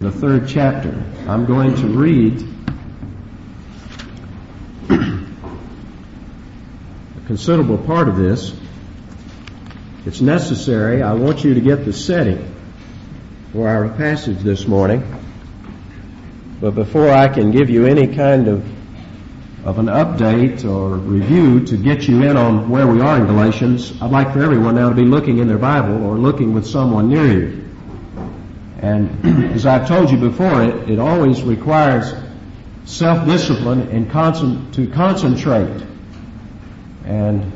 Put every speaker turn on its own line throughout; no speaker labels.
the 3rd chapter. I'm going to read a considerable part of this. It's necessary. I want you to get the setting for our passage this morning. But before I can give you any kind of an update or review to get you in on where we are in Galatians, I'd like for everyone now to be looking in their Bible or looking with someone near you. And as I've told you before, it always requires self-discipline and to concentrate. And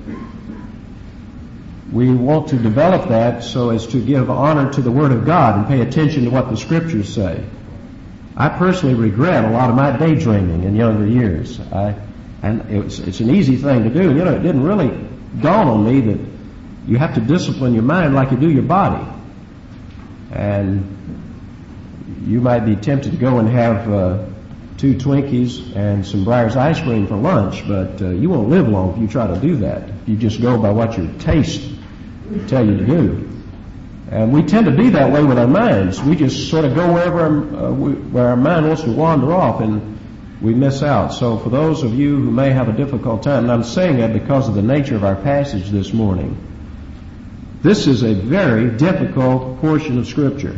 we want to develop that so as to give honor to the Word of God and pay attention to what the Scriptures say. I personally regret a lot of my daydreaming in younger years. And it's an easy thing to do. You know, it didn't really dawn on me that you have to discipline your mind like you do your body. And you might be tempted to go and have 2 Twinkies and some Breyers ice cream for lunch, but you won't live long if you try to do that. If you just go by what your taste tell you to do. And we tend to be that way with our minds. We just sort of go where our mind wants to wander off, and we miss out. So for those of you who may have a difficult time, and I'm saying that because of the nature of our passage this morning, this is a very difficult portion of Scripture.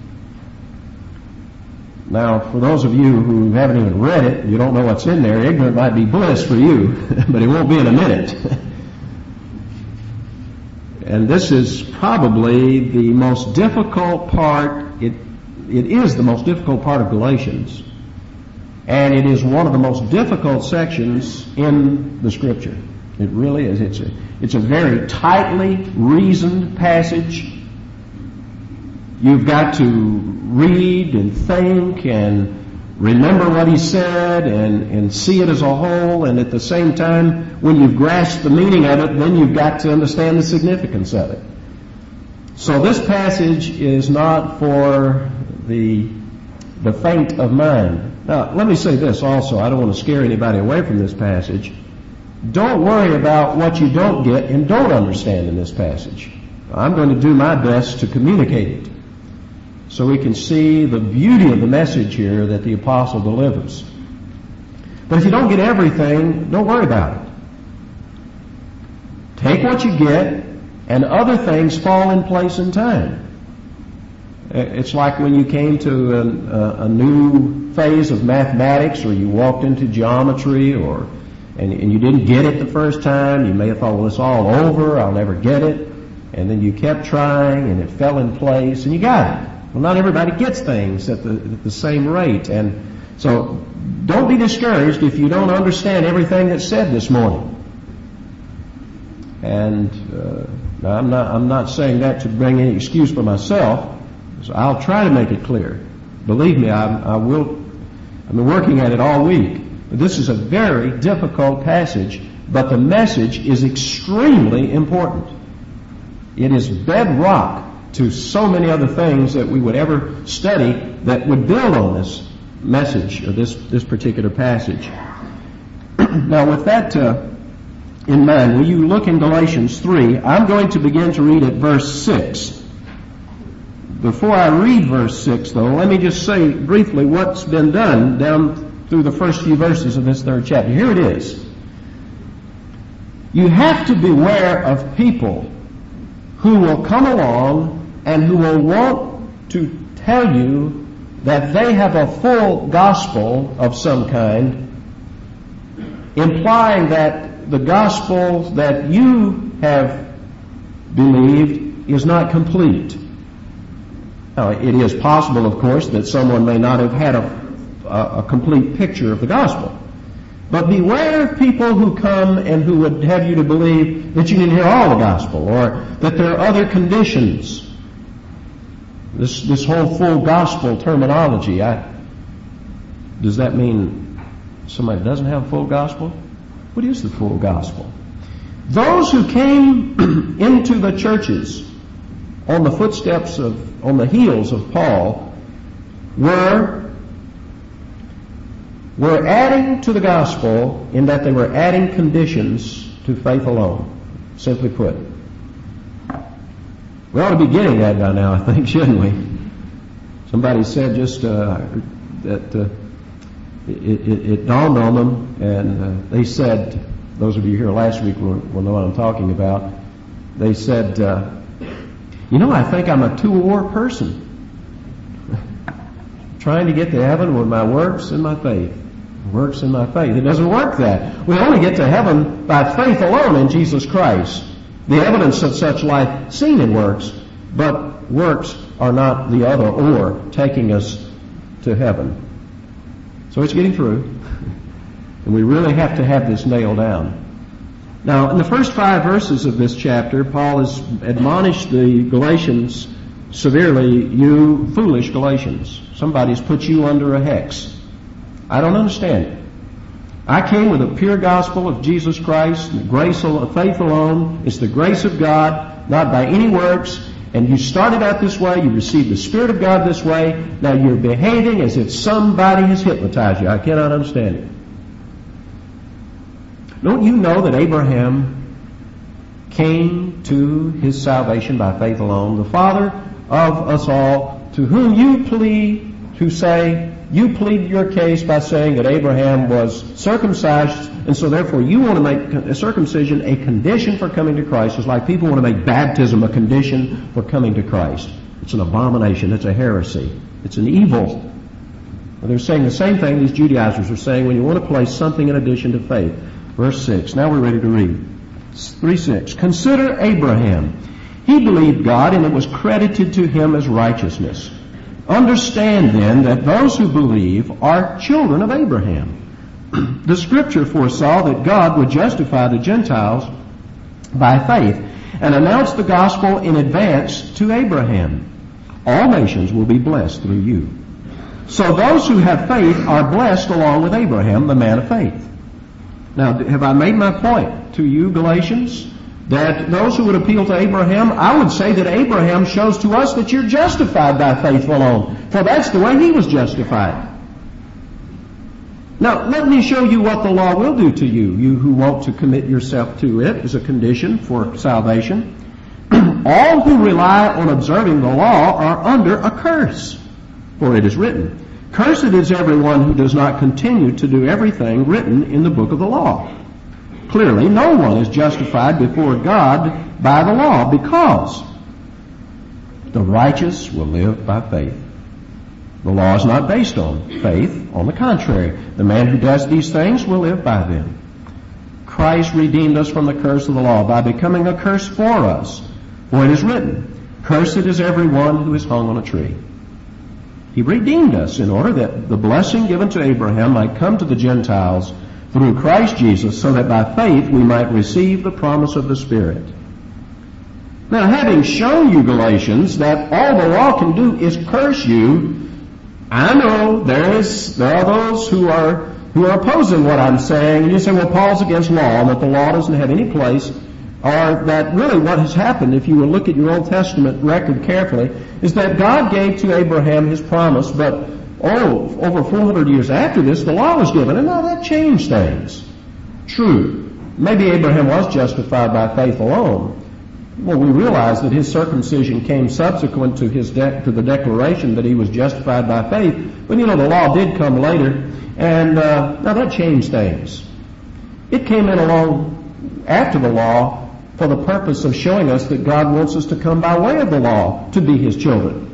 Now, for those of you who haven't even read it, you don't know what's in there, ignorant might be bliss for you, but it won't be in a minute. And this is probably the most difficult part. It is the most difficult part of Galatians. And it is one of the most difficult sections in the Scripture. It really is. It's a very tightly reasoned passage. You've got to read and think and remember what he said and see it as a whole, and at the same time, when you've grasped the meaning of it, then you've got to understand the significance of it. So this passage is not for the faint of mind. Now, let me say this also. I don't want to scare anybody away from this passage. Don't worry about what you don't get and don't understand in this passage. I'm going to do my best to communicate it so we can see the beauty of the message here that the apostle delivers. But if you don't get everything, don't worry about it. Take what you get, and other things fall in place in time. It's like when you came to a new phase of mathematics, or you walked into geometry, and you didn't get it the first time. You may have thought, well, it's all over, I'll never get it. And then you kept trying, and it fell in place, and you got it. Well, not everybody gets things at the same rate. And so don't be discouraged if you don't understand everything that's said this morning. And I'm not saying that to bring any excuse for myself. So I'll try to make it clear. Believe me, I will. I've been working at it all week. But this is a very difficult passage, but the message is extremely important. It is bedrock to so many other things that we would ever study that would build on this message or this particular passage. Now, with that in mind, will you look in Galatians 3? I'm going to begin to read at verse 6. Before I read verse 6, though, let me just say briefly what's been done down through the first few verses of this 3rd chapter. Here it is. You have to beware of people who will come along and who will want to tell you that they have a full gospel of some kind, implying that the gospel that you have believed is not complete. Now, it is possible, of course, that someone may not have had a complete picture of the gospel. But beware of people who come and who would have you to believe that you didn't hear all the gospel, or that there are other conditions. This whole full gospel terminology, does that mean somebody doesn't have full gospel? What is the full gospel? Those who came into the churches on the heels of Paul were adding to the gospel in that they were adding conditions to faith alone, simply put. We ought to be getting that by now, I think, shouldn't we? Somebody said just that it dawned on them, and they said, those of you here last week will know what I'm talking about. They said, I think I'm a two-war person. Trying to get to heaven with my works and my faith. Works and my faith. It doesn't work that. We only get to heaven by faith alone in Jesus Christ. The evidence of such life seen in works, but works are not the other or taking us to heaven. So it's getting through. And we really have to have this nailed down. Now, in the first 5 verses of this chapter, Paul has admonished the Galatians severely, you foolish Galatians. Somebody's put you under a hex. I don't understand it. I came with a pure gospel of Jesus Christ, the grace of faith alone. It's the grace of God, not by any works. And you started out this way, you received the Spirit of God this way. Now you're behaving as if somebody has hypnotized you. I cannot understand it. Don't you know that Abraham came to his salvation by faith alone? The father of us all, to whom you plead your case by saying that Abraham was circumcised, and so therefore you want to make circumcision a condition for coming to Christ. It's like people want to make baptism a condition for coming to Christ. It's an abomination. It's a heresy. It's an evil. Well, they're saying the same thing these Judaizers are saying when you want to place something in addition to faith. Verse 6. Now we're ready to read. 3:6. Consider Abraham. He believed God, and it was credited to him as righteousness. Understand then that those who believe are children of Abraham. The Scripture foresaw that God would justify the Gentiles by faith and announce the gospel in advance to Abraham. All nations will be blessed through you. So those who have faith are blessed along with Abraham, the man of faith. Now, have I made my point to you, Galatians? That those who would appeal to Abraham, I would say that Abraham shows to us that you're justified by faith alone. For that's the way he was justified. Now, let me show you what the law will do to you, you who want to commit yourself to it as a condition for salvation. All who rely on observing the law are under a curse. For it is written, Cursed is everyone who does not continue to do everything written in the book of the law. Clearly, no one is justified before God by the law, because the righteous will live by faith. The law is not based on faith. On the contrary, the man who does these things will live by them. Christ redeemed us from the curse of the law by becoming a curse for us. For it is written, Cursed is everyone who is hung on a tree. He redeemed us in order that the blessing given to Abraham might come to the Gentiles through Christ Jesus, so that by faith we might receive the promise of the Spirit. Now, having shown you, Galatians, that all the law can do is curse you, I know there are those who are opposing what I'm saying, and you say, well, Paul's against law, and that the law doesn't have any place, or that really what has happened, if you will look at your Old Testament record carefully, is that God gave to Abraham his promise, but over 400 years after this, the law was given, and now that changed things. True, maybe Abraham was justified by faith alone. Well, we realize that his circumcision came subsequent to to the declaration that he was justified by faith, but the law did come later, and now that changed things. It came in along after the law for the purpose of showing us that God wants us to come by way of the law to be His children.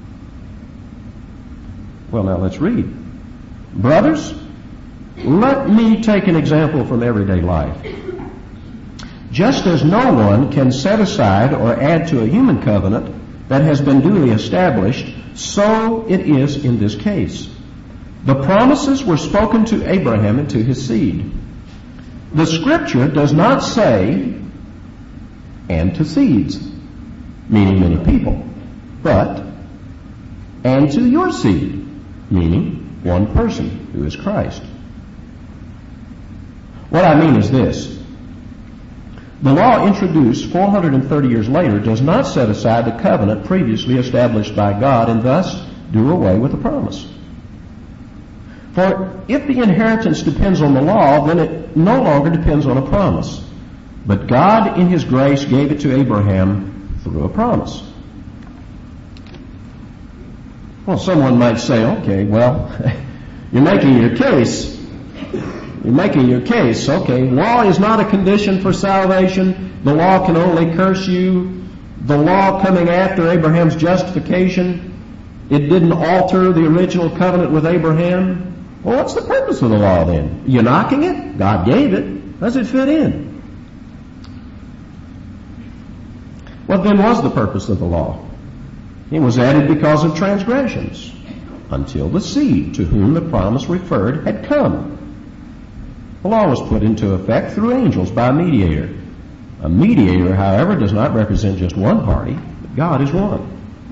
Well, now let's read. Brothers, let me take an example from everyday life. Just as no one can set aside or add to a human covenant that has been duly established, so it is in this case. The promises were spoken to Abraham and to his seed. The Scripture does not say, and to seeds, meaning many people, but, and to your seed, meaning one person, who is Christ. What I mean is this. The law introduced 430 years later does not set aside the covenant previously established by God and thus do away with the promise. For if the inheritance depends on the law, then it no longer depends on a promise. But God in His grace gave it to Abraham through a promise. Well, someone might say, okay, well, you're making your case. You're making your case. Okay, law is not a condition for salvation. The law can only curse you. The law coming after Abraham's justification, it didn't alter the original covenant with Abraham. Well, what's the purpose of the law then? You're knocking it? God gave it. Does it fit in? What then was the purpose of the law? It was added because of transgressions, until the seed to whom the promise referred had come. The law was put into effect through angels by a mediator. A mediator, however, does not represent just one party, but God is one.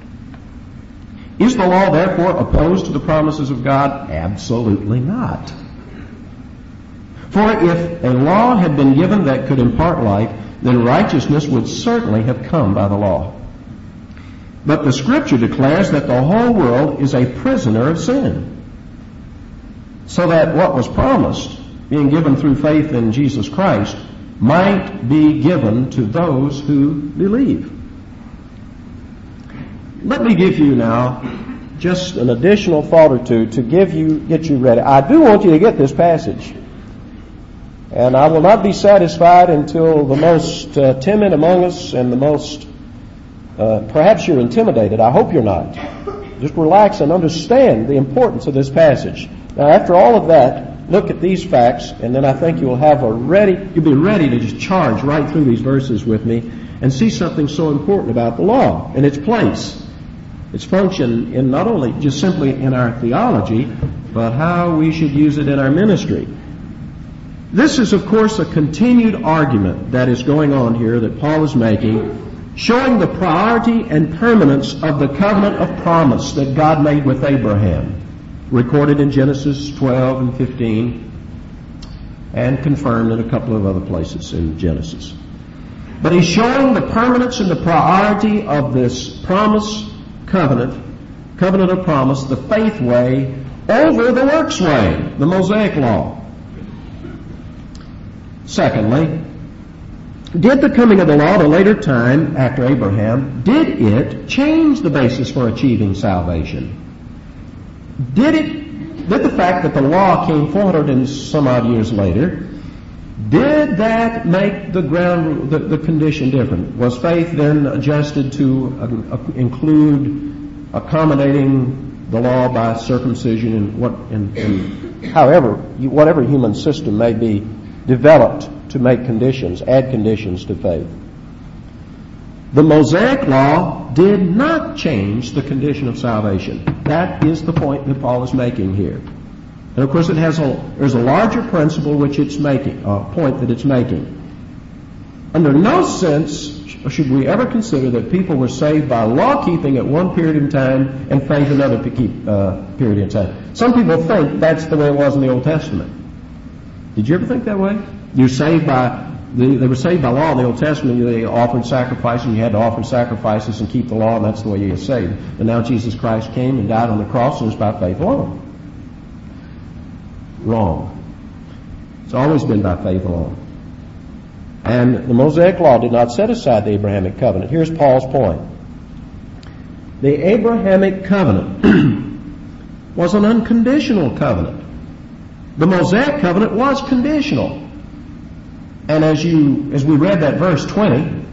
Is the law therefore opposed to the promises of God? Absolutely not. For if a law had been given that could impart life, then righteousness would certainly have come by the law. But the Scripture declares that the whole world is a prisoner of sin, so that what was promised, being given through faith in Jesus Christ, might be given to those who believe. Let me give you now just an additional thought or two to get you ready. I do want you to get this passage. And I will not be satisfied until the most timid among us and the most, perhaps you're intimidated. I hope you're not. Just relax and understand the importance of this passage. Now, after all of that, look at these facts, and then I think you'll be ready to just charge right through these verses with me and see something so important about the law and its place, its function in not only just simply in our theology, but how we should use it in our ministry. This is, of course, a continued argument that is going on here that Paul is making, showing the priority and permanence of the covenant of promise that God made with Abraham, recorded in Genesis 12 and 15, and confirmed in a couple of other places in Genesis. But he's showing the permanence and the priority of this promise covenant of promise, the faith way, over the works way, the Mosaic law. Secondly, did the coming of the law at a later time after Abraham, did it change the basis for achieving salvation? Did the fact that the law came 400 and some odd years later, did that make the condition different? Was faith then adjusted to include accommodating the law by circumcision and however, whatever human system may be developed to make add conditions to faith? The Mosaic law did not change the condition of salvation. That is the point that Paul is making here. And of course there's a larger principle which it's making, a point that it's making. Under no sense should we ever consider that people were saved by law keeping at one period in time and faith another period in time. Some people think that's the way it was in the Old Testament. Did you ever think that way? They were saved by law in the Old Testament. They offered sacrifices, and you had to offer sacrifices and keep the law, and that's the way you get saved. But now Jesus Christ came and died on the cross, and it's by faith alone. Wrong. It's always been by faith alone. And the Mosaic law did not set aside the Abrahamic covenant. Here's Paul's point. The Abrahamic covenant was an unconditional covenant. The Mosaic covenant was conditional. And as we read that verse 20,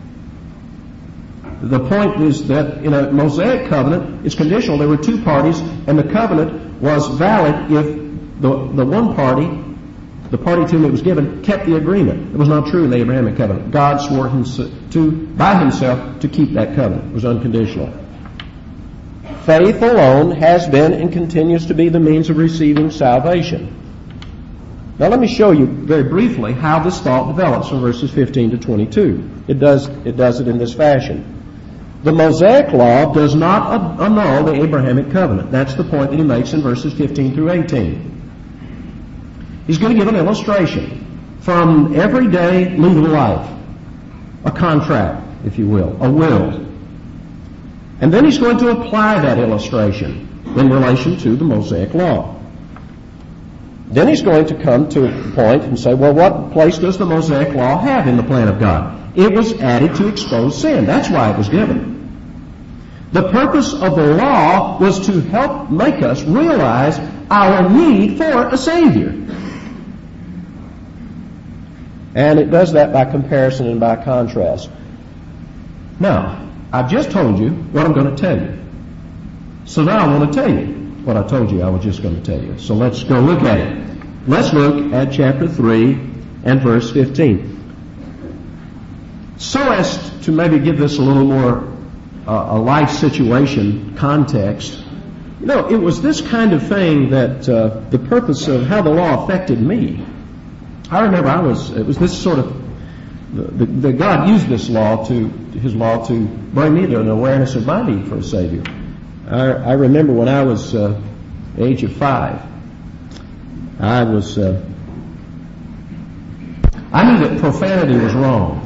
the point is that in a Mosaic covenant, it's conditional. There were two parties, and the covenant was valid if the one party, the party to whom it was given, kept the agreement. It was not true in the Abrahamic covenant. God swore by himself to keep that covenant. It was unconditional. Faith alone has been and continues to be the means of receiving salvation. Now let me show you very briefly how this thought develops from verses 15 to 22. It does it in this fashion. The Mosaic law does not annul the Abrahamic covenant. That's the point that he makes in verses 15 through 18. He's going to give an illustration from everyday legal life, a contract, if you will, a will. And then he's going to apply that illustration in relation to the Mosaic law. Then he's going to come to a point and say, well, what place does the Mosaic law have in the plan of God? It was added to expose sin. That's why it was given. The purpose of the law was to help make us realize our need for a Savior. And it does that by comparison and by contrast. Now, I've just told you what I'm going to tell you. So now I want to tell you what I told you I was just going to tell you. So let's go look at it. Let's look at chapter 3 and verse 15. So as to maybe give this a little more a life situation context, it was this kind of thing that the purpose of how the law affected me. I remember it was this sort of, that God used this His law to bring me to an awareness of my need for a Savior. I remember when I was the age of 5, I knew that profanity was wrong.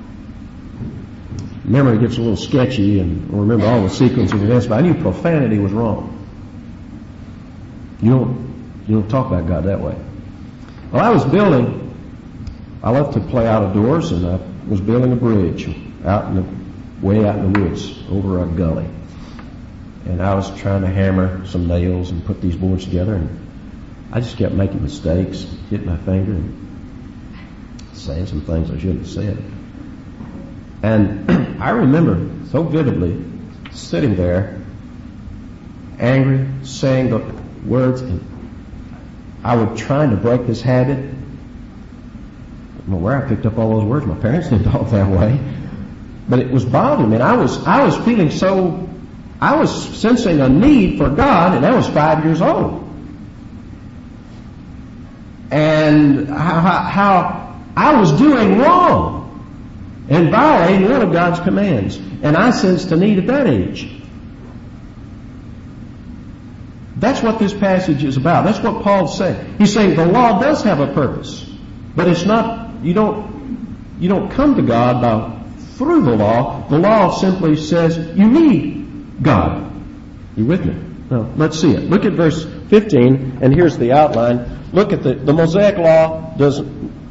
Memory gets a little sketchy and I remember all the sequence of events, but I knew profanity was wrong. You don't talk about God that way. Well, I love to play out of doors, and I was building a bridge way out in the woods over a gully. And I was trying to hammer some nails and put these boards together, and I just kept making mistakes, hitting my finger and saying some things I shouldn't have said. And I remember so vividly sitting there, angry, saying the words, and I was trying to break this habit. I don't know where I picked up all those words. My parents didn't talk that way. But it was bothering me. And I was feeling I was sensing a need for God, and I was 5 years old. And how I was doing wrong and violating one of God's commands. And I sensed a need at that age. That's what this passage is about. That's what Paul's saying. He's saying the law does have a purpose, but it's not, you don't come to God through the law. The law simply says you need God. You with me? Now, let's see it. Look at verse 15, and here's the outline. Look at the Mosaic law does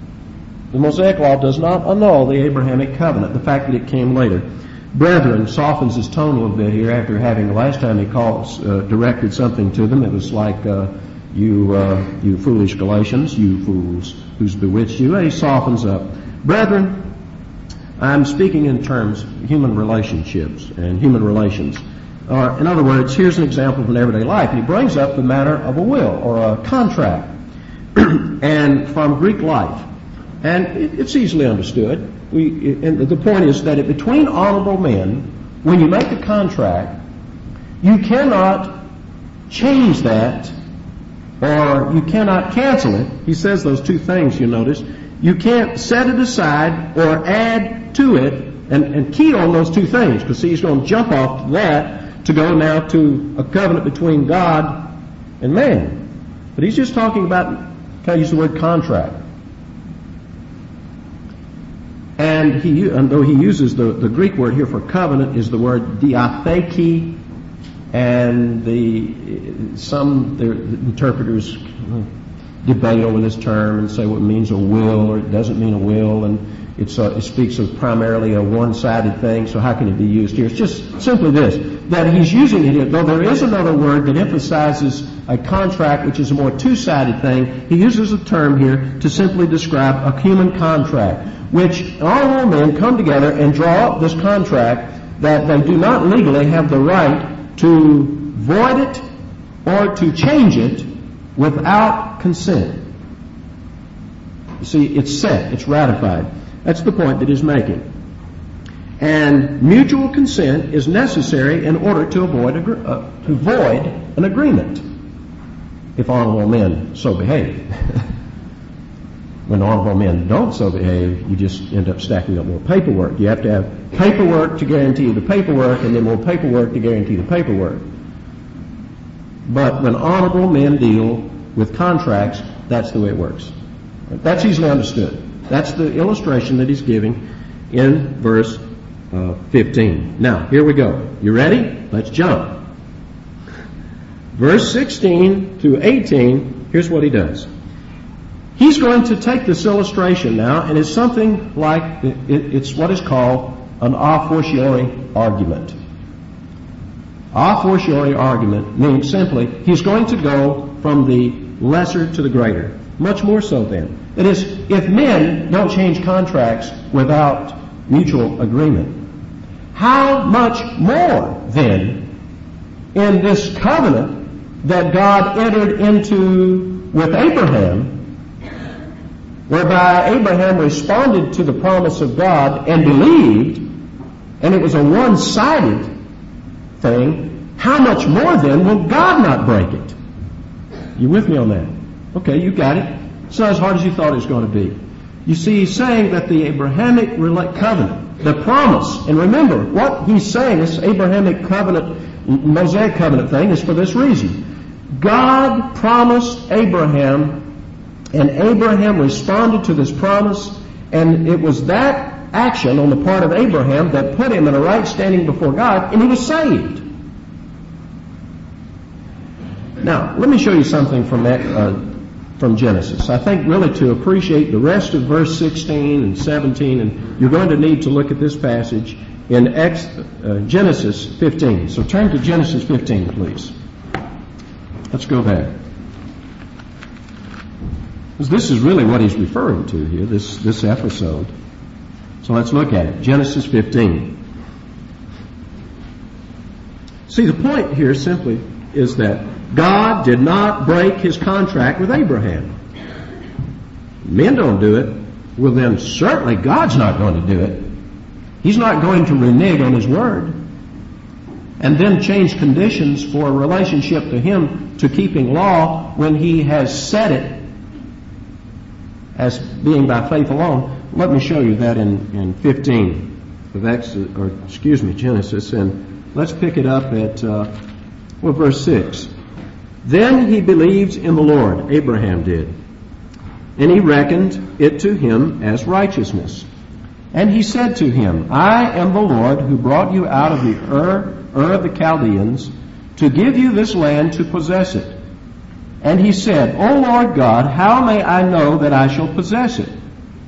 not annul the Abrahamic covenant, the fact that it came later. Brethren softens his tone a little bit here after having, last time he directed something to them. It was like, you foolish Galatians, you fools, who's bewitched you. And he softens up. Brethren, I'm speaking in terms of human relationships and human relations. In other words, here's an example from everyday life. He brings up the matter of a will or a contract and from Greek life. And it's easily understood. And the point is that between honorable men, when you make a contract, you cannot change that or you cannot cancel it. He says those two things, you notice. You can't set it aside or add to it and key on those two things, because he's going to jump off to that to go now to a covenant between God and man. But he's just talking about, can I use the word contract? And though he uses the Greek word here for covenant is the word diatheke, and the interpreters debate over this term and say what it means a will or it doesn't mean a will, and it speaks of primarily a one-sided thing, so how can it be used here? It's just simply this, that he's using it here, though there is another word that emphasizes a contract, which is a more two-sided thing. He uses a term here to simply describe a human contract, which all men come together and draw up this contract that they do not legally have the right to void it or to change it without consent. You see, it's set, it's ratified. That's the point that he's making. And mutual consent is necessary in order to void an agreement, if honorable men so behave. When honorable men don't so behave, you just end up stacking up more paperwork. You have to have paperwork to guarantee the paperwork, and then more paperwork to guarantee the paperwork. But when honorable men deal with contracts, that's the way it works. That's easily understood. That's the illustration that he's giving in verse 15. Now, here we go. You ready? Let's jump. Verse 16 to 18, here's what he does. He's going to take this illustration now, and it's something like, it's what is called an a fortiori argument. A fortiori argument means simply he's going to go from the lesser to the greater. Much more so then. That is, if men don't change contracts without mutual agreement, how much more then in this covenant that God entered into with Abraham, whereby Abraham responded to the promise of God and believed, and it was a one-sided thing, how much more then will God not break it? You with me on that? Okay, you got it. It's not as hard as you thought it was going to be. You see, he's saying that the Abrahamic covenant, the promise, and remember, what he's saying, this Abrahamic covenant, Mosaic covenant thing, is for this reason. God promised Abraham, and Abraham responded to this promise, and it was that action on the part of Abraham that put him in a right standing before God, and he was saved. Now, let me show you something from Genesis. I think really to appreciate the rest of verse 16 and 17, and you're going to need to look at this passage in Genesis 15. So turn to Genesis 15, please. Let's go there. Because this is really what he's referring to here, this episode. So let's look at it. Genesis 15. See, the point here simply is that God did not break his contract with Abraham. Men don't do it. Well, then certainly God's not going to do it. He's not going to renege on his word and then change conditions for a relationship to him to keeping law when he has said it as being by faith alone. Let me show you that in 15 of Genesis, and let's pick it up at verse 6. Then he believed in the Lord, Abraham did, and he reckoned it to him as righteousness. And he said to him, I am the Lord who brought you out of the Ur of the Chaldeans to give you this land to possess it. And he said, O Lord God, how may I know that I shall possess it?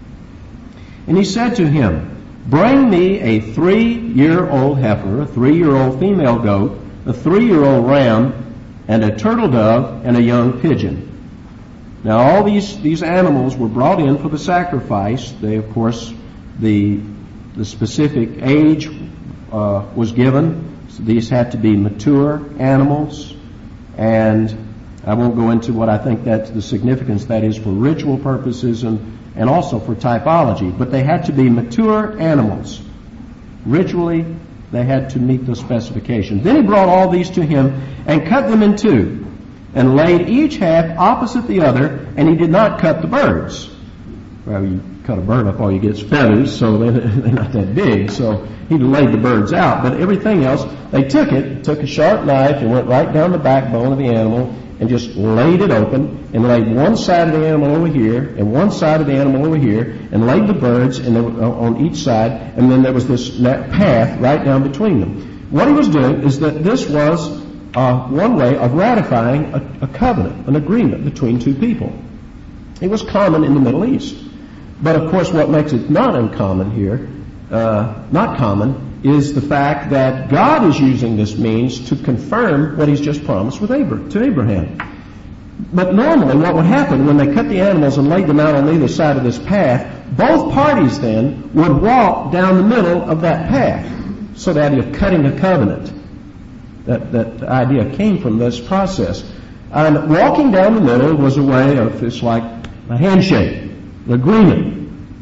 And he said to him, Bring me a 3-year-old heifer, a 3-year-old female goat, a 3-year-old ram, and a turtle dove, and a young pigeon. Now all these animals were brought in for the sacrifice. They, of course, the specific age was given. So these had to be mature animals, and I won't go into what I think that's the significance that is for ritual purposes and also for typology, but they had to be mature animals. Ritually, they had to meet those specifications. Then he brought all these to him and cut them in two and laid each half opposite the other, and he did not cut the birds. Well, you cut a bird up, all you get is feathers, so they're not that big, so he laid the birds out. But everything else, they took a sharp knife and went right down the backbone of the animal and just laid it open and laid one side of the animal over here and one side of the animal over here and laid the birds on each side, and then there was this path right down between them. What he was doing is that this was one way of ratifying a covenant, an agreement between two people. It was common in the Middle East. But of course what makes it not uncommon here, not common, is the fact that God is using this means to confirm what he's just promised to Abraham. But normally what would happen when they cut the animals and laid them out on either side of this path, both parties then would walk down the middle of that path. So the idea of cutting a covenant, that idea came from this process. And walking down the middle was a way of, it's like a handshake, an agreement.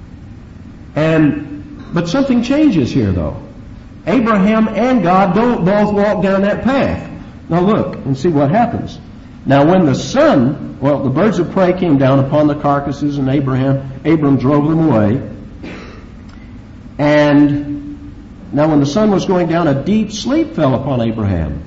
But something changes here though. Abraham and God don't both walk down that path. Now look and see what happens. Now when the birds of prey came down upon the carcasses and Abram drove them away. And now when the sun was going down, a deep sleep fell upon Abraham.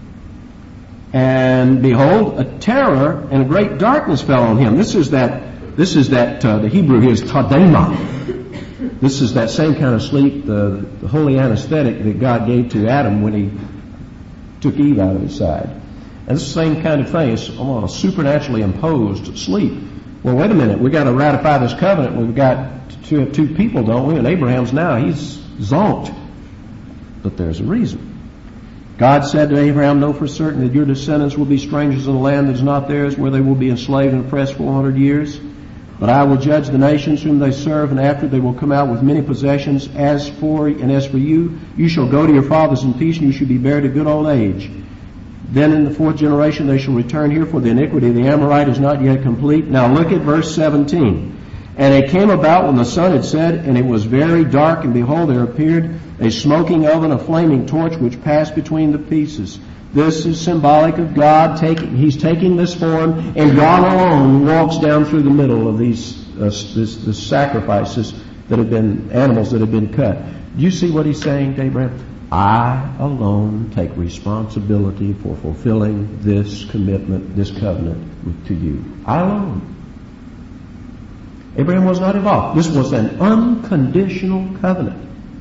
And behold, a terror and a great darkness fell on him. This is the Hebrew here is tadema. This is that same kind of sleep, the holy anesthetic that God gave to Adam when he took Eve out of his side. And it's the same kind of thing. It's almost a supernaturally imposed sleep. Well, wait a minute. We've got to ratify this covenant. We've got to have two people, don't we? And Abraham's now, he's zonked. But there's a reason. God said to Abraham, know for certain that your descendants will be strangers in a land that is not theirs, where they will be enslaved and oppressed 400 years. But I will judge the nations whom they serve, and after they will come out with many possessions. As for you, you shall go to your fathers in peace, and you shall be buried a good old age. Then in the 4th generation they shall return here, for the iniquity of the Amorite is not yet complete. Now look at verse 17. And it came about when the sun had set, and it was very dark, and behold, there appeared a smoking oven, a flaming torch, which passed between the pieces. This is symbolic of God. He's taking this form, and God alone walks down through the middle of these the sacrifices that have been, animals that have been cut. Do you see what he's saying to Abraham? I alone take responsibility for fulfilling this commitment, this covenant to you. I alone. Abraham was not involved. This was an unconditional covenant.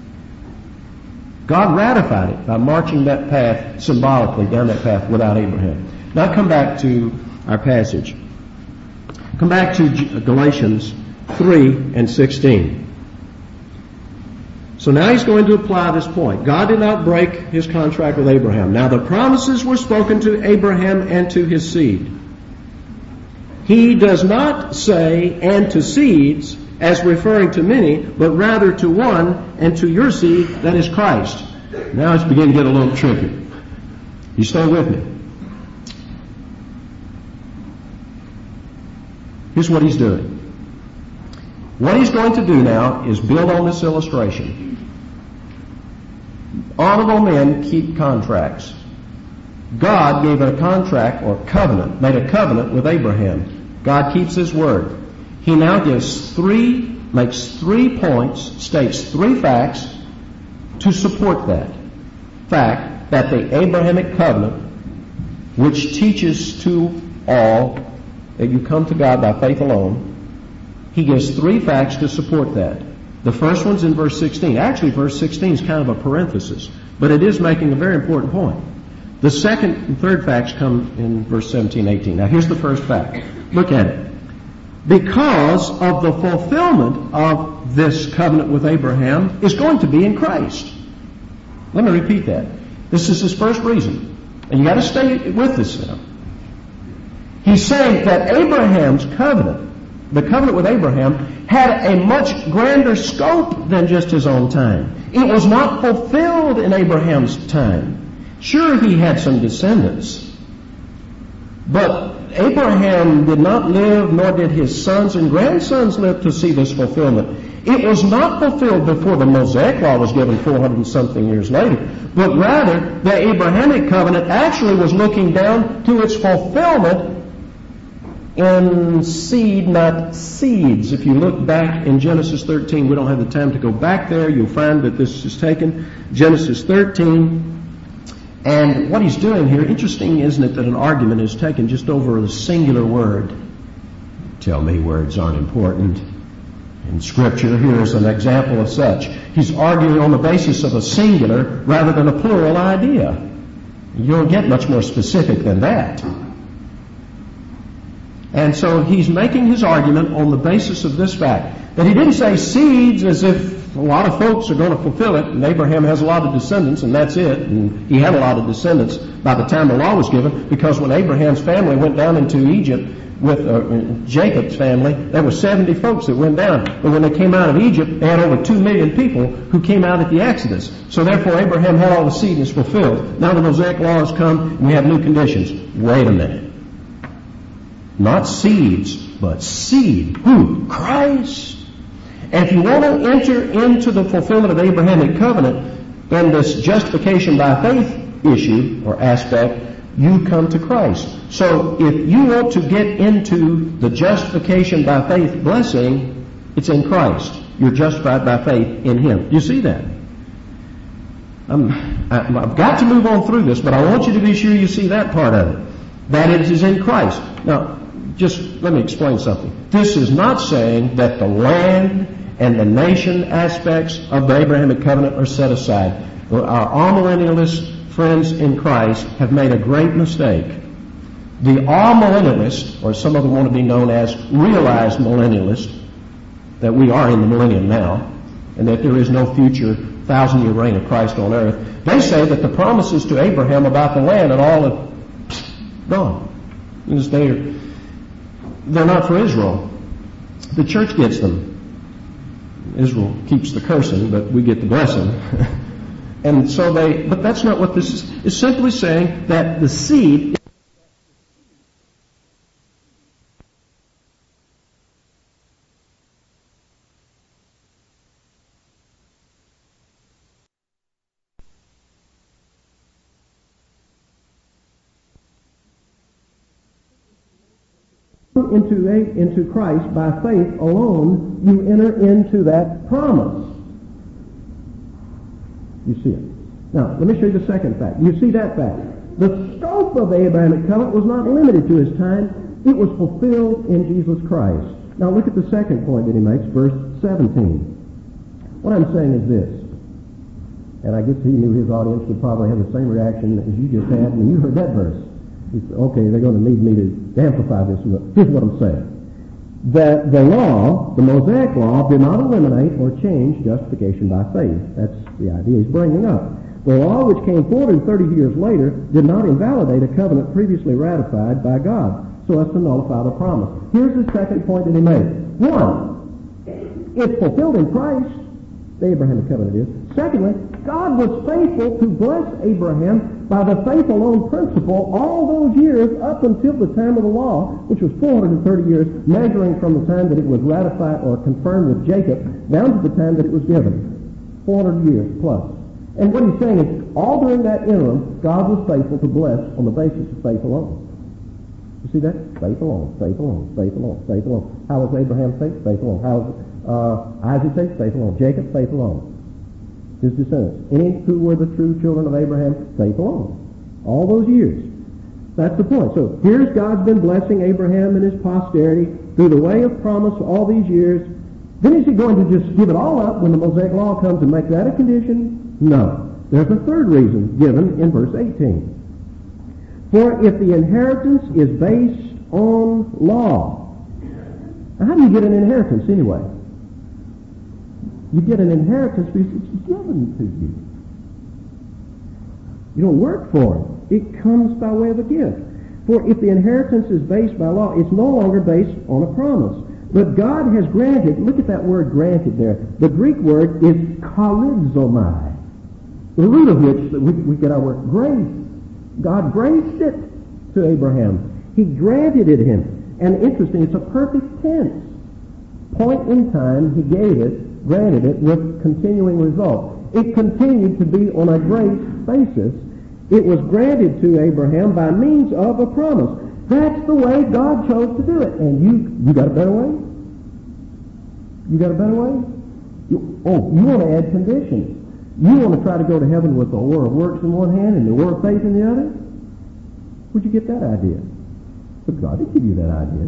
God ratified it by marching that path symbolically down that path without Abraham. Now come back to our passage. Come back to Galatians 3 and 16. So now he's going to apply this point. God did not break his contract with Abraham. Now the promises were spoken to Abraham and to his seed. He does not say, and to seeds, as referring to many, but rather to one, and to your seed, that is Christ. Now it's beginning to get a little tricky. You stay with me. Here's what he's doing. What he's going to do now is build on this illustration. Honorable men keep contracts. God gave a contract or covenant, made a covenant with Abraham. God keeps his word. He now makes 3 points, states 3 facts to support that. Fact that the Abrahamic covenant, which teaches to all that you come to God by faith alone, he gives 3 facts to support that. The first one's in verse 16. Actually, verse 16 is kind of a parenthesis, but it is making a very important point. The second and third facts come in verse 17, 18. Now here's the first fact. Look at it. Because of the fulfillment of this covenant with Abraham is going to be in Christ. Let me repeat that. This is his first reason. And you got to stay with this now. He's saying that Abraham's covenant, the covenant with Abraham, had a much grander scope than just his own time. It was not fulfilled in Abraham's time. Sure, he had some descendants, but Abraham did not live, nor did his sons and grandsons live to see this fulfillment. It was not fulfilled before the Mosaic Law was given 400 and something years later, but rather the Abrahamic covenant actually was looking down to its fulfillment in seed, not seeds. If you look back in Genesis 13, we don't have the time to go back there. You'll find that this is taken, Genesis 13. And what he's doing here, interesting, isn't it, that an argument is taken just over a singular word. Tell me words aren't important. In Scripture, here's an example of such. He's arguing on the basis of a singular rather than a plural idea. You don't get much more specific than that. And so he's making his argument on the basis of this fact, that he didn't say seeds as if a lot of folks are going to fulfill it, and Abraham has a lot of descendants, and that's it. And he had a lot of descendants by the time the law was given, because when Abraham's family went down into Egypt with Jacob's family, there were 70 folks that went down. But when they came out of Egypt, they had over 2 million people who came out at the Exodus. So therefore, Abraham had all the seed and is fulfilled. Now the Mosaic Law has come, and we have new conditions. Wait a minute. Not seeds, but seed. Who? Christ. And if you want to enter into the fulfillment of the Abrahamic covenant, then this justification by faith issue or aspect, you come to Christ. So if you want to get into the justification by faith blessing, it's in Christ. You're justified by faith in Him. You see that? I've got to move on through this, but I want you to be sure you see that part of it. That it is in Christ. Now, just let me explain something. This is not saying that the land and the nation aspects of the Abrahamic covenant are set aside. Our amillennialist friends in Christ have made a great mistake. The amillennialist, or some of them want to be known as realized millennialist, that we are in the millennium now, and that there is no future 1,000-year reign of Christ on earth, they say that the promises to Abraham about the land and all have gone. Because they're not for Israel. The church gets them. Israel keeps the cursing, but we get the blessing. And so but that's not what this is. It's simply saying that the seed into Christ by faith alone, you enter into that promise. You see it. Now, let me show you the second fact. You see that fact. The scope of the Abrahamic covenant was not limited to his time. It was fulfilled in Jesus Christ. Now, look at the second point that he makes, verse 17. What I'm saying is this, and I guess he knew his audience would probably have the same reaction as you just had when you heard that verse. He said, okay, they're going to need me to amplify this. Here's what I'm saying. That the law, the Mosaic law, did not eliminate or change justification by faith. That's the idea he's bringing up. The law, which came 430 years later, did not invalidate a covenant previously ratified by God, so as to nullify the promise. Here's the second point that he made. One, it's fulfilled in Christ, the Abrahamic covenant is. Secondly, God was faithful to bless Abraham by the faith alone principle all those years up until the time of the law, which was 430 years, measuring from the time that it was ratified or confirmed with Jacob down to the time that it was given. 400 years plus. And what he's saying is, all during that interim, God was faithful to bless on the basis of faith alone. You see that? Faith alone, faith alone, faith alone, faith alone. How was Abraham's faith? Faith alone. How was Isaac's faith? Faith alone. Jacob? Faith alone. His descendants. Any who were the true children of Abraham? Faith alone. All those years. That's the point. So here's God's been blessing Abraham and his posterity through the way of promise all these years. Then is he going to just give it all up when the Mosaic law comes and make that a condition? No. There's a third reason given in verse 18. For if the inheritance is based on law. Now, how do you get an inheritance anyway? You get an inheritance because it's given to you. You don't work for it. It comes by way of a gift. For if the inheritance is based by law, it's no longer based on a promise. But God has granted, look at that word granted there. The Greek word is charizomai. The root of which we get our word grace. God graced it to Abraham. He granted it him. And interesting, it's a perfect tense. Point in time, he gave it, granted it, with continuing result. It continued to be on a grace basis. It was granted to Abraham by means of a promise. That's the way God chose to do it. And you got a better way? You got a better way? You want to add conditions. You want to try to go to heaven with the war of works in one hand and the war of faith in the other? Where'd you get that idea? But God didn't give you that idea.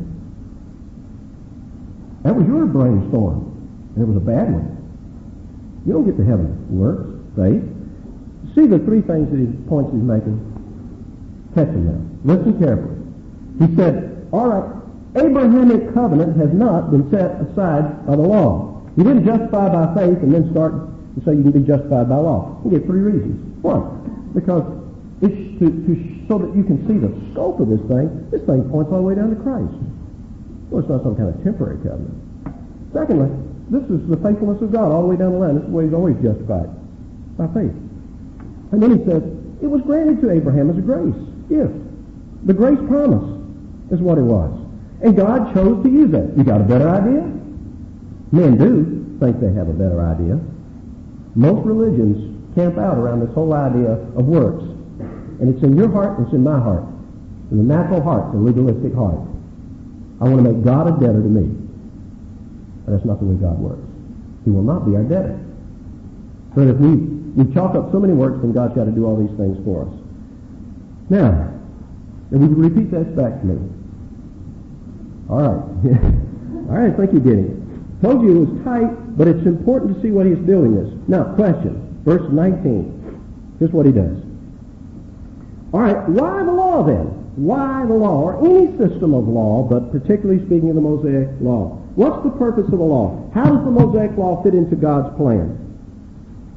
That was your brainstorm. And it was a bad one. You don't get to heaven with works, faith. See the three things that points he's making? Catch them now. Listen carefully. He said, all right, Abrahamic covenant has not been set aside by the law. You didn't justify by faith and then start and say you can be justified by law. You get three reasons. One, because it's so that you can see the scope of this thing. This thing points all the way down to Christ. Well, it's not some kind of temporary covenant. Secondly, this is the faithfulness of God all the way down the line. This is the way he's always justified, by faith. And then he says, it was granted to Abraham as a grace gift. The grace promise is what it was. And God chose to use that. You got a better idea? Men do think they have a better idea. Most religions camp out around this whole idea of works. And it's in your heart, and it's in my heart. In the natural heart, the legalistic heart. I want to make God a debtor to me. But that's not the way God works. He will not be our debtor. But if we chalk up so many works, then God's got to do all these things for us. Now, and we can repeat that back to me. All right. All right, I think you're getting it. Told you it was tight, but it's important to see what he's doing this. Now, question. Verse 19. Here's what he does. All right, why the law then? Why the law? Or any system of law, but particularly speaking of the Mosaic law. What's the purpose of the law? How does the Mosaic law fit into God's plan?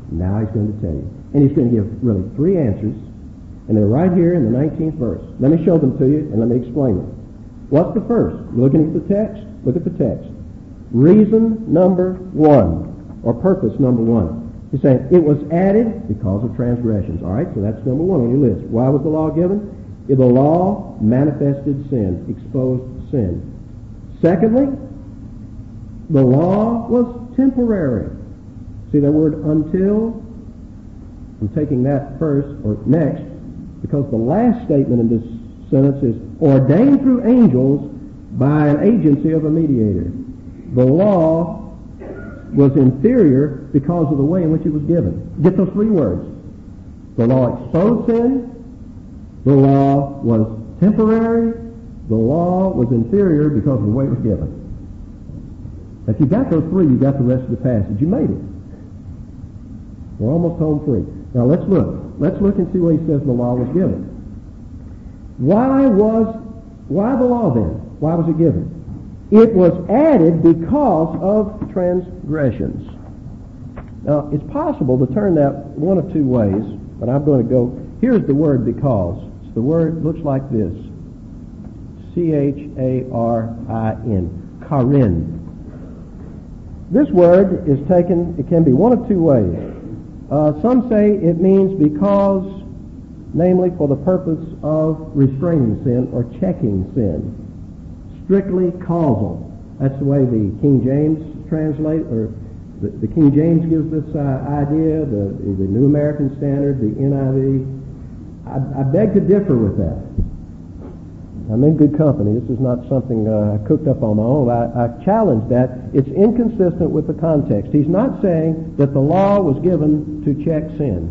Now he's going to tell you. And he's going to give really three answers, and they're right here in the 19th verse. Let me show them to you, and let me explain them. What's the first? You're looking at the text? Look at the text. Reason number one, or purpose number one. He's saying it was added because of transgressions. All right, so that's number one on your list. Why was the law given? The law manifested sin, exposed sin. Secondly, the law was temporary. See that word until? I'm taking that first or next because the last statement in this sentence is ordained through angels by an agency of a mediator. The law was inferior because of the way in which it was given. Get those three words. The law exposed sin. The law was temporary. The law was inferior because of the way it was given. If you got those three, you got the rest of the passage. You made it. We're almost home free. Now let's look. Let's look and see what he says the law was given. Why the law then? Why was it given? It was added because of transgressions. Now, it's possible to turn that one of two ways, but I'm going to go, here's the word because. It's the word looks like this. C-H-A-R-I-N. Charin. This word is taken, it can be one of two ways. Some say it means because, namely for the purpose of restraining sin or checking sin. Strictly causal. That's the way the King James translate, or the King James gives this idea, the New American Standard, the NIV. I beg to differ with that. I'm in good company. This is not something I cooked up on my own. I challenge that. It's inconsistent with the context. He's not saying that the law was given to check sin,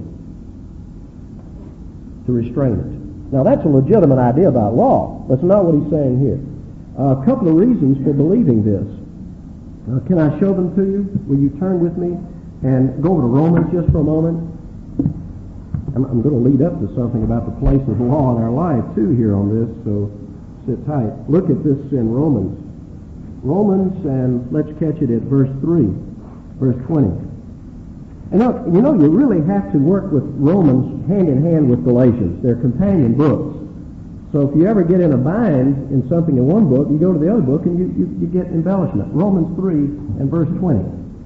to restrain it. Now, that's a legitimate idea about law. That's not what he's saying here. A couple of reasons for believing this. Can I show them to you? Will you turn with me and go over to Romans just for a moment? I'm going to lead up to something about the place of the law in our life, too, here on this, so sit tight. Look at this in Romans. Romans, and let's catch it at verse 3, verse 20. And you know, you really have to work with Romans hand in hand with Galatians. They're companion books. So if you ever get in a bind in something in one book, you go to the other book and you get embellishment. Romans 3 and verse 20.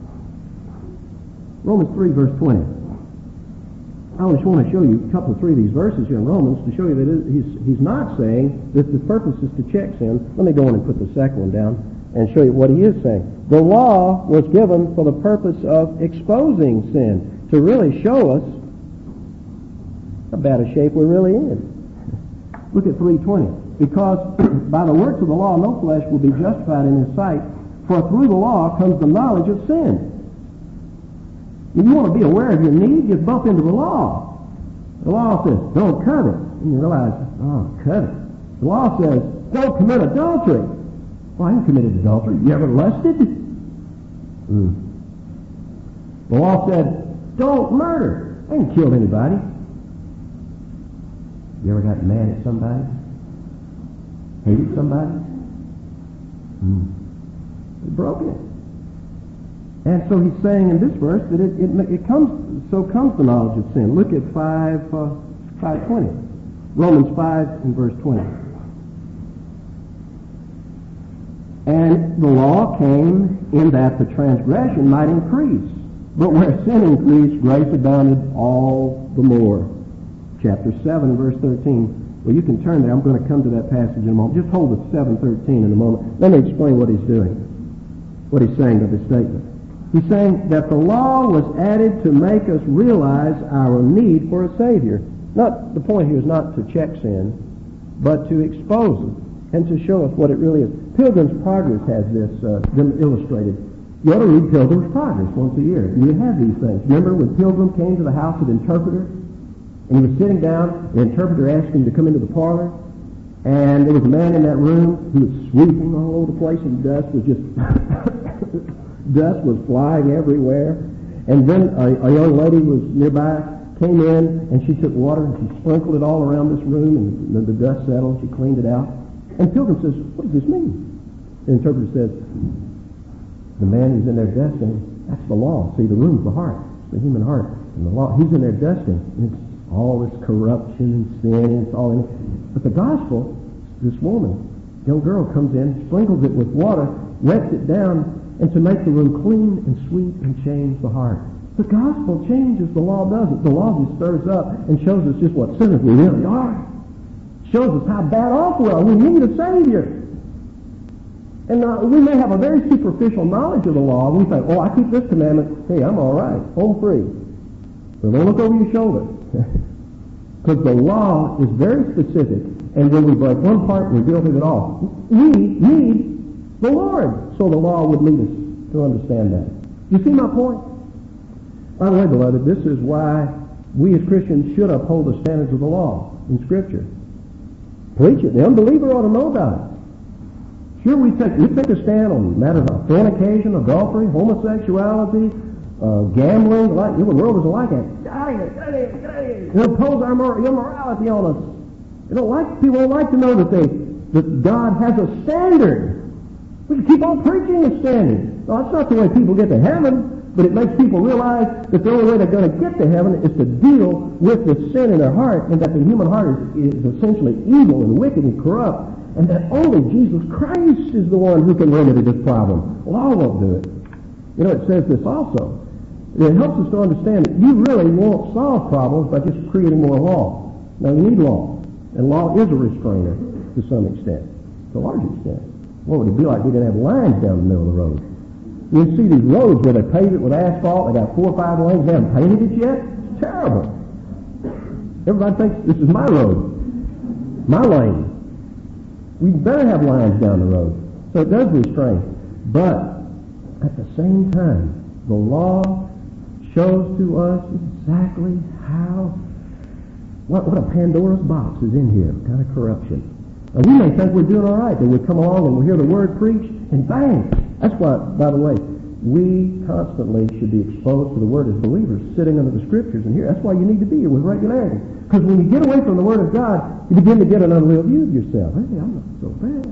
Romans 3, verse 20. I just want to show you a couple of three of these verses here in Romans to show you that he's not saying that the purpose is to check sin. Let me go on and put the second one down and show you what he is saying. The law was given for the purpose of exposing sin, to really show us how bad a shape we're really in. Look at 3:20. Because by the works of the law no flesh will be justified in his sight, for through the law comes the knowledge of sin. If you want to be aware of your need, just bump into the law. The law says, don't covet. And you realize, oh, covet. The law says, don't commit adultery. Well, I haven't committed adultery. You ever lusted? The law said, don't murder. I haven't killed anybody. You ever got mad at somebody? Hated somebody? You broke it. And so he's saying in this verse that it comes the knowledge of sin. Look at 5:20. Romans 5 and verse 20. And the law came in that the transgression might increase. But where sin increased, grace abounded all the more. Chapter 7, verse 13. Well, you can turn there. I'm going to come to that passage in a moment. Just hold it 7:13 in a moment. Let me explain what he's doing, what he's saying to this statement. He's saying that the law was added to make us realize our need for a Savior. Not the point here is not to check sin, but to expose it and to show us what it really is. Pilgrim's Progress has this illustrated. You ought to read Pilgrim's Progress once a year. You have these things. Remember when Pilgrim came to the house of the interpreter? And he was sitting down, the interpreter asked him to come into the parlor, and there was a man in that room who was sweeping all over the place, and dust was just dust was flying everywhere. And then a young lady was nearby, came in, and she took water and she sprinkled it all around this room, and then the dust settled. She cleaned it out. And Pilgrim says, "What does this mean?" The interpreter says, "The man who's in there dusting, that's the law. See, the room's the heart, the human heart. And the law, he's in there dusting. And it's all this corruption and sin, and it's all in it. But the gospel, this woman, young girl comes in, sprinkles it with water, wets it down, and to make the room clean and sweet and change the heart. The gospel changes, the law doesn't. The law just stirs up and shows us just what sinners we really are. Shows us how bad off we are. We need a Savior. And we may have a very superficial knowledge of the law. We think, oh, I keep this commandment. Hey, I'm all right. Home free. But don't look over your shoulder. Because the law is very specific. And when we break one part, we're guilty of it all. We need the Lord. So the law would lead us to understand that. You see my point? By the way, beloved, this is why we as Christians should uphold the standards of the law in Scripture. Preach it. The unbeliever ought to know about it. Sure, we take a stand on matters of fornication, adultery, homosexuality, gambling, like the world is like it. They impose our immorality on us. People don't like to know that God has a standard. We should keep on preaching a standard. No, that's not the way people get to heaven. But it makes people realize that the only way they're going to get to heaven is to deal with the sin in their heart, and that the human heart is essentially evil and wicked and corrupt, and that only Jesus Christ is the one who can remedy this problem. Law won't do it. It says this also. It helps us to understand that you really won't solve problems by just creating more law. Now, you need law, and law is a restrainer to some extent, to a large extent. What would it be like if we didn't have lines down the middle of the road? You see these roads where they pave it with asphalt, they got 4 or 5 lanes, they haven't painted it yet. It's terrible. Everybody thinks this is my road, my lane. We better have lines down the road. So it does restrain. But at the same time, the law shows to us exactly what a Pandora's box is in here, kind of corruption. And we may think we're doing all right, that we come along and we hear the word preached, and bang! That's why, by the way, we constantly should be exposed to the Word as believers, sitting under the Scriptures and here. That's why you need to be here with regularity. Because when you get away from the Word of God, you begin to get an unreal view of yourself. Hey, I'm not so bad.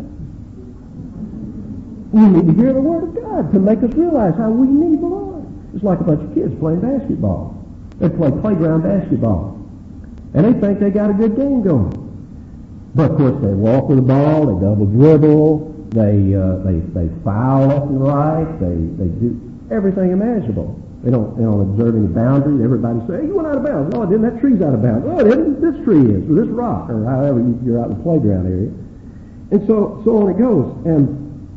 We need to hear the Word of God to make us realize how we need the Lord. It's like a bunch of kids playing basketball. They play playground basketball. And they think they got a good game going. But, of course, they walk with the ball, they double dribble, they foul left and right, they do everything imaginable. They don't observe any boundaries. Everybody says, hey, you went out of bounds. No, it didn't. That tree's out of bounds. Oh, it isn't. This tree is, or this rock, or however you're out in the playground area. And so on it goes. And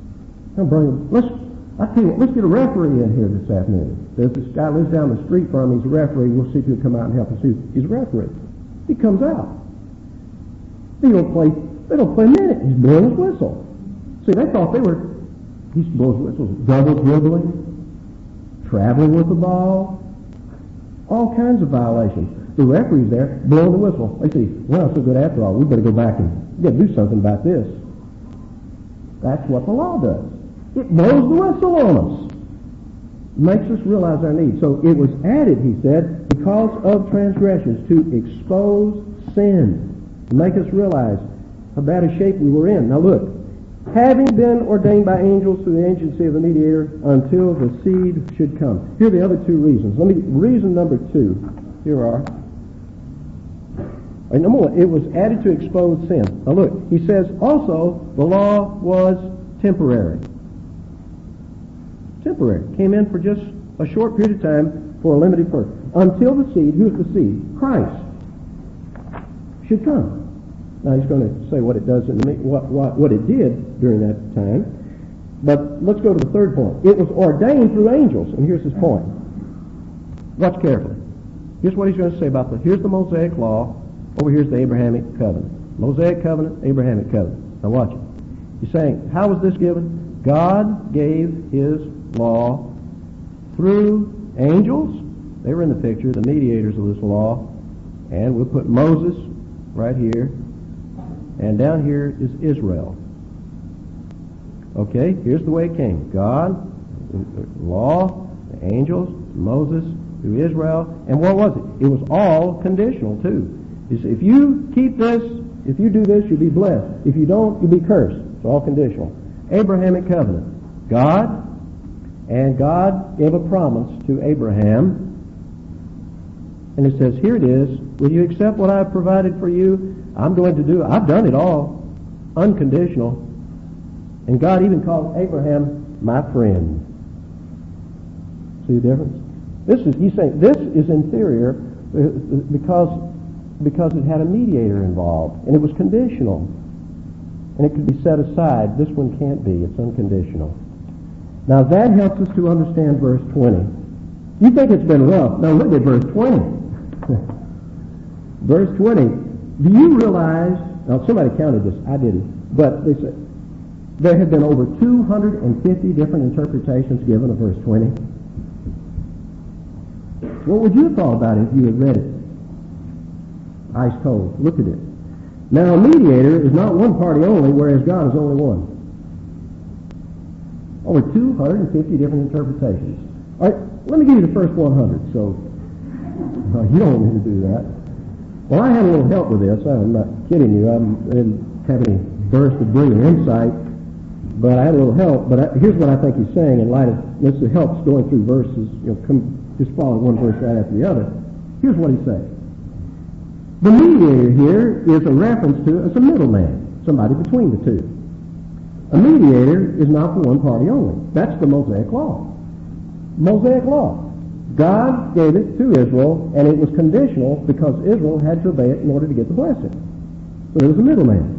let's get a referee in here this afternoon. There's this guy lives down the street from him. He's a referee. We'll see if he'll come out and help us. He's a referee. He comes out. They don't play a minute. He's blowing his whistle. See, they thought he's blowing whistles, double dribbling, traveling with the ball, all kinds of violations. The referee's there, blowing the whistle. They see, we're not so good after all. We better go back and we got to do something about this. That's what the law does. It blows the whistle on us. Makes us realize our need. So it was added, he said, because of transgressions, to expose sin, to make us realize how bad a shape we were in. Now look, having been ordained by angels through the agency of the mediator until the seed should come. Here are the other two reasons. Reason number 2. Here are. Number 1, it was added to expose sin. Now look, he says also the law was temporary. Temporary. Came in for just a short period of time for a limited purpose. Until the seed, who's the seed? Christ, should come. Now he's going to say what it does what it did during that time. But let's go to the third point. It was ordained through angels, and here's his point. Watch carefully. Here's what he's going to say about here's the Mosaic law, over here's the Abrahamic covenant. Mosaic covenant, Abrahamic covenant. Now watch it. He's saying, how was this given? God gave his law through angels. They were in the picture, the mediators of this law. And we'll put Moses right here. And down here is Israel. Okay, here's the way it came. God, the law, the angels, Moses, through Israel. And what was it? It was all conditional too. If you keep this, if you do this, you'll be blessed. If you don't, you'll be cursed. It's all conditional. Abrahamic covenant. God gave a promise to Abraham And it says, here it is. Will you accept what I've provided for you? I'm going to do it. I've done it all. Unconditional. And God even called Abraham my friend. See the difference? He's saying this is inferior because it had a mediator involved. And it was conditional. And it could be set aside. This one can't be. It's unconditional. Now that helps us to understand verse 20. You think it's been rough. Now look at verse 20. Verse 20. Do you realize, now somebody counted this, I didn't, but they said there have been over 250 different interpretations given of verse 20. What would you have thought about it if you had read it? Ice cold. Look at it. Now a mediator is not one party only, whereas God is only one. Over 250 different interpretations. All right, let me give you the first 100. So you don't want me to do that. Well, I had a little help with this. I'm not kidding you. I didn't have any burst of brilliant insight, but I had a little help. But here's what I think he's saying in light of this. It helps going through verses. Just following one verse right after the other. Here's what he's saying. The mediator here is a reference to as a middleman, somebody between the two. A mediator is not for one party only. That's the Mosaic Law. Mosaic Law. God gave it to Israel, and it was conditional because Israel had to obey it in order to get the blessing. So there was a middleman.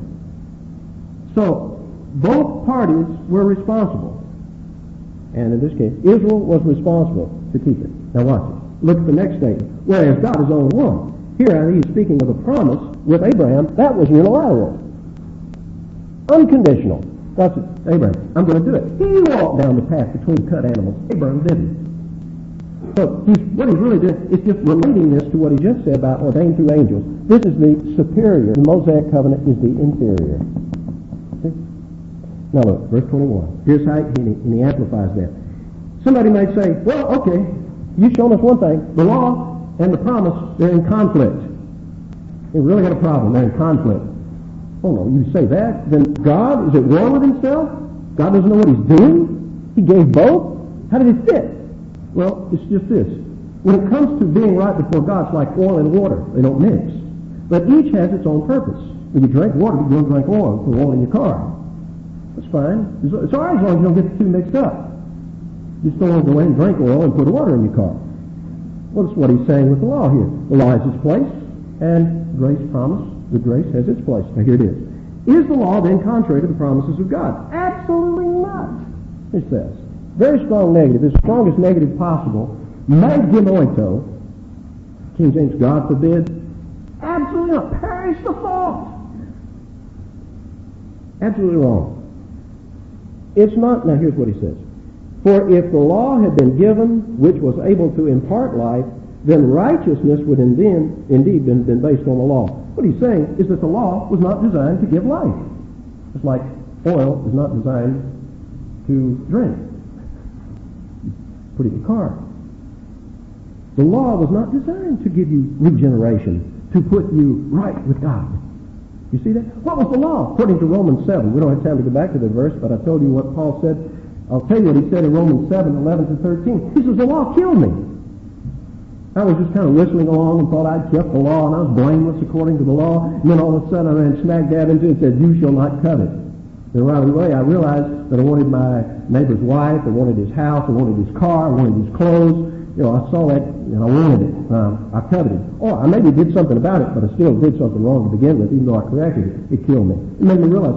So both parties were responsible. And in this case, Israel was responsible to keep it. Now watch it. Look at the next statement. Whereas God is only one. Here he's speaking of a promise with Abraham. That was unilateral. Unconditional. God said, Abraham, I'm going to do it. He walked down the path between cut animals. Abraham didn't. So what he's really doing is just relating this to what he just said about ordained through angels. This is the superior. The Mosaic covenant is the inferior. See? Now look, verse 21. Here's how he amplifies that. Somebody might say, well, okay, you've shown us one thing. The law and the promise, they're in conflict. They really got a problem. They're in conflict. Oh no, you say that? Then God is at war with himself? God doesn't know what he's doing? He gave both? How did it fit? Well, it's just this. When it comes to being right before God, it's like oil and water. They don't mix. But each has its own purpose. When you drink water, you don't drink oil. Put oil in your car. That's fine. It's all right as long as you don't get the two mixed up. You just don't want to go in and drink oil and put water in your car. Well, that's what he's saying with the law here. The law has its place, and grace promise, the grace has its place. Now here it is. Is the law then contrary to the promises of God? Absolutely not, it says. Very strong negative, the strongest negative possible. Magimoito, King James, God forbid. Absolutely not. Perish the fault. Absolutely wrong. It's not, now here's what he says. For if the law had been given, which was able to impart life, then righteousness would indeed been based on the law. What he's saying is that the law was not designed to give life. It's like oil is not designed to drink. Put it in your car. The law was not designed to give you regeneration, to put you right with God. You see that? What was the law? According to Romans 7. We don't have time to go back to the verse, but I told you what Paul said. I'll tell you what he said in Romans 7, 11 to 13. He says, the law killed me. I was just kind of whistling along and thought I'd kept the law, and I was blameless according to the law. And then all of a sudden I ran smack dab into it and said, you shall not covet. Then right away I realized that I wanted my neighbor's wife, I wanted his house, I wanted his car, I wanted his clothes. You know, I saw that and I wanted it. I coveted. Or I maybe did something about it, but I still did something wrong to begin with, even though I corrected it. It killed me. It made me realize,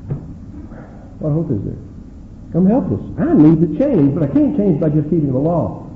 what hope is there? I'm helpless. I need to change, but I can't change by just keeping the law.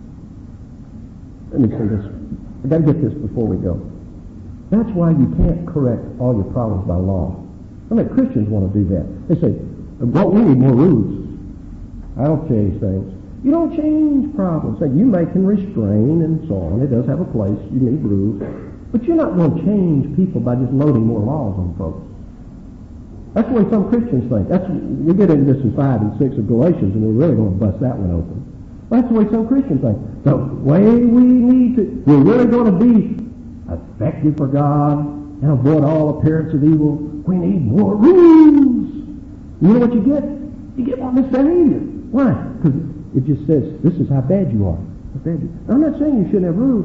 Let me say this. I've got to get this before we go. That's why you can't correct all your problems by law. I mean, Christians want to do that. They say, well, we need more rules. I don't change things. You don't change problems. You can restrain and so on. It does have a place. You need rules. But you're not going to change people by just loading more laws on folks. That's the way some Christians think. We get into this in 5 and 6 of Galatians, and we're really going to bust that one open. That's the way some Christians think. The way we're really going to be effective for God and avoid all appearance of evil, we need more rules. You know what you get? You get more misbehavior. Why? Because it just says, this is how bad you are. I'm not saying you shouldn't have rules,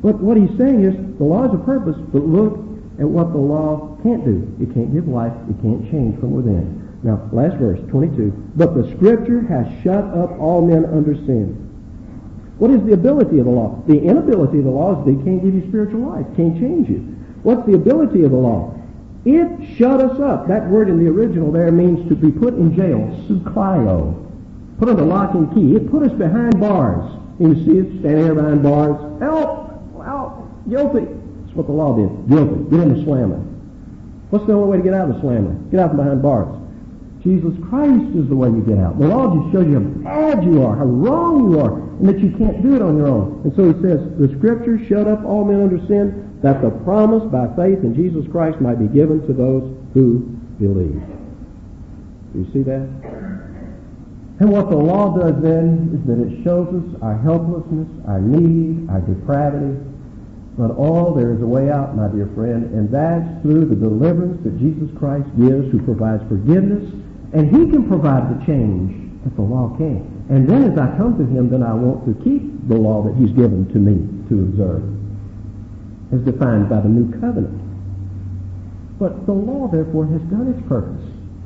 But what he's saying is the law is a purpose, but look at what the law can't do. It can't give life. It can't change from within. Now, last verse, 22. But the Scripture has shut up all men under sin. What is the ability of the law? The inability of the law is that it can't give you spiritual life. Can't change you. What's the ability of the law? It shut us up. That word in the original there means to be put in jail. Suklaio. Put under lock and key. It put us behind bars. You see it standing there behind bars. Help! Help! Guilty. That's what the law did. Guilty. Get in the slammer. What's the only way to get out of the slammer? Get out from behind bars. Jesus Christ is the way you get out. The law just shows you how bad you are, how wrong you are, and that you can't do it on your own. And so he says, the Scripture shut up all men under sin, that the promise by faith in Jesus Christ might be given to those who believe. Do you see that? And what the law does then is that it shows us our helplessness, our need, our depravity. But there is a way out, my dear friend, and that's through the deliverance that Jesus Christ gives, who provides forgiveness, and he can provide the change that the law can't. And then as I come to him, then I want to keep the law that he's given to me to observe, as defined by the new covenant. But the law, therefore, has done its purpose.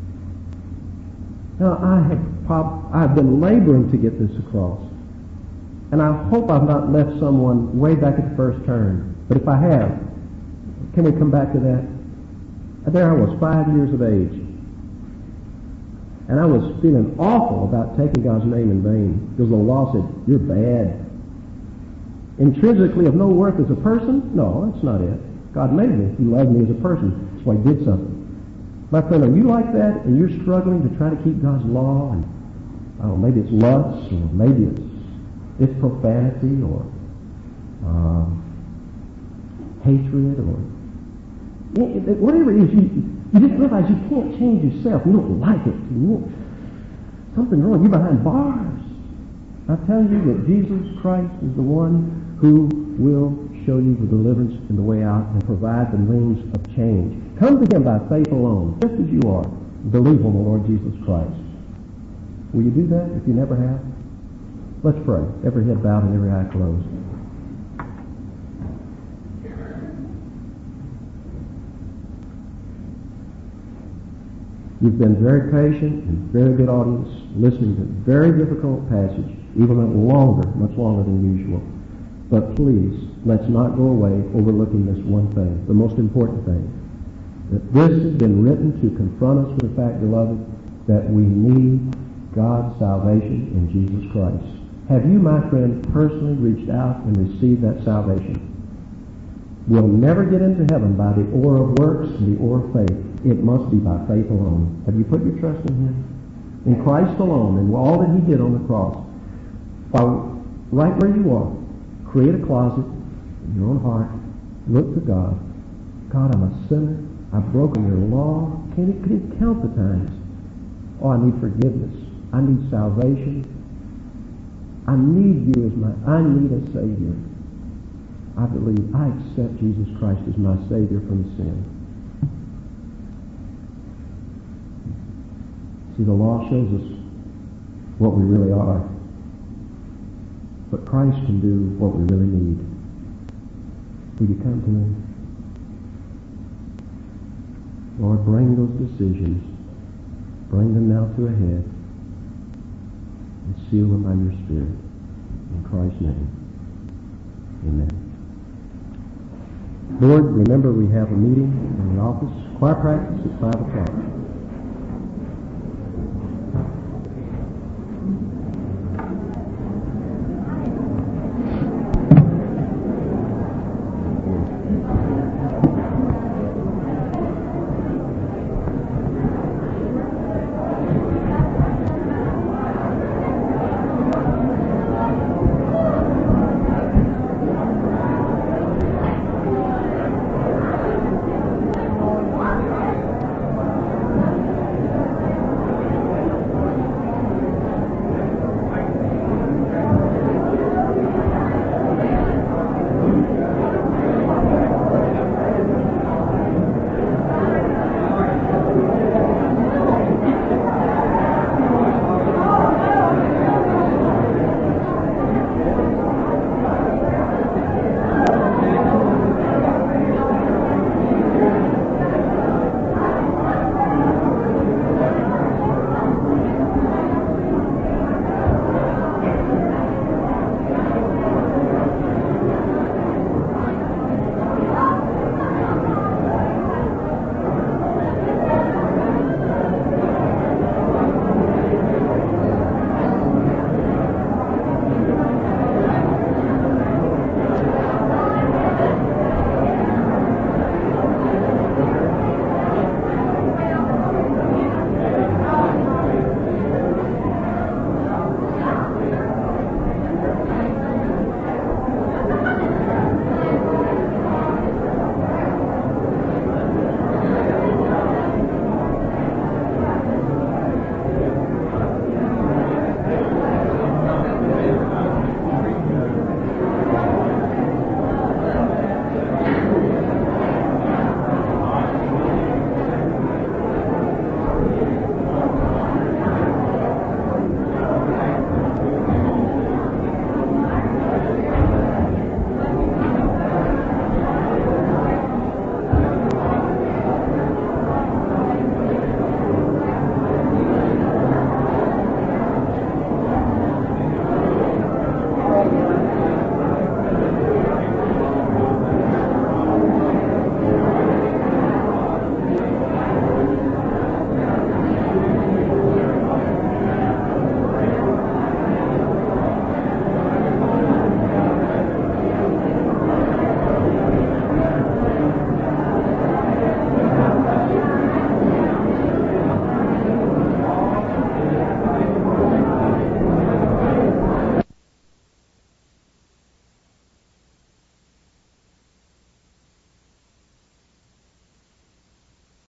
Now, I've been laboring to get this across. And I hope I've not left someone way back at the first turn. But if I have, can we come back to that? There I was, 5 years of age. And I was feeling awful about taking God's name in vain. Because the law said, you're bad. Intrinsically of no worth as a person? No, that's not it. God made me. He loved me as a person. That's why he did something. My friend, are you like that? And you're struggling to try to keep God's law? And I don't know, maybe it's lust, or maybe it's profanity, or hatred, or whatever it is, you just realize you can't change yourself. You don't like it. Something's wrong. You're behind bars. I tell you that Jesus Christ is the one who will show you the deliverance and the way out and provide the means of change. Come to him by faith alone, just as you are. Believe on the Lord Jesus Christ. Will you do that if you never have? Let's pray. Every head bowed and every eye closed. You've been very patient and very good audience, listening to a very difficult passage, even much longer than usual. But please, let's not go away overlooking this one thing, the most important thing. That this has been written to confront us with the fact, beloved, that we need God's salvation in Jesus Christ. Have you, my friend, personally reached out and received that salvation? We'll never get into heaven by the ore of works and the ore of faith. It must be by faith alone. Have you put your trust in him? In Christ alone, and all that he did on the cross. Right where you are, create a closet in your own heart. Look to God. God, I'm a sinner. I've broken your law. Can you count the times? Oh, I need forgiveness. I need salvation. I need you I need a Savior. I believe I accept Jesus Christ as my Savior from sin. See, the law shows us what we really are. But Christ can do what we really need. Will you come to him? Lord, bring those decisions. Bring them now to a head. And seal them by your Spirit. In Christ's name. Amen. Lord, remember we have a meeting in the office, choir practice at 5 o'clock.